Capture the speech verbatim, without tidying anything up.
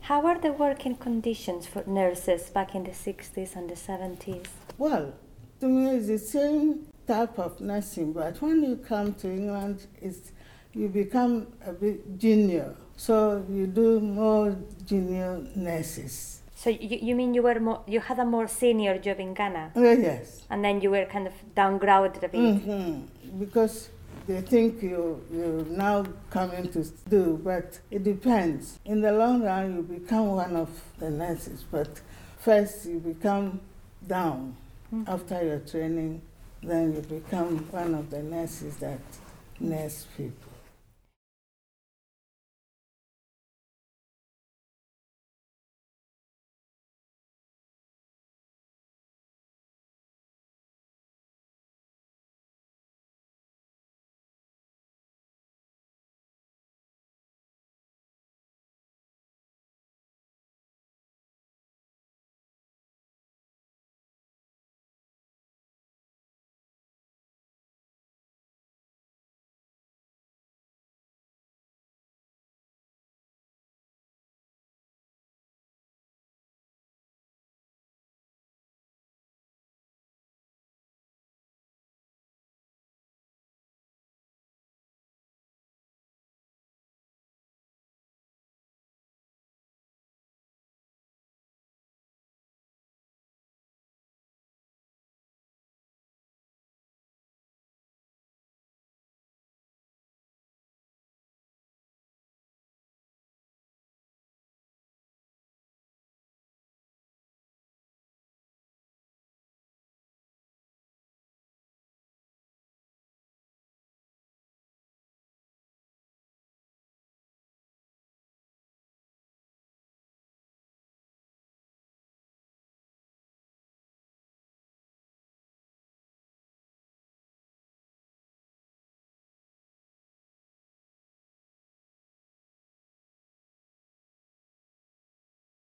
How are the working conditions for nurses back in the sixties and the seventies? Well, to me, it's the same type of nursing, but when you come to England, it's, you become a bit junior. So you do more junior nurses. So you, you mean you were more, you had a more senior job in Ghana? Oh, yes. And then you were kind of downgraded a bit? Mm-hmm. Because they think you, you're now coming to do, but it depends. In the long run, you become one of the nurses, but first you become down. Mm-hmm. After your training, then you become one of the nurses that nurse people.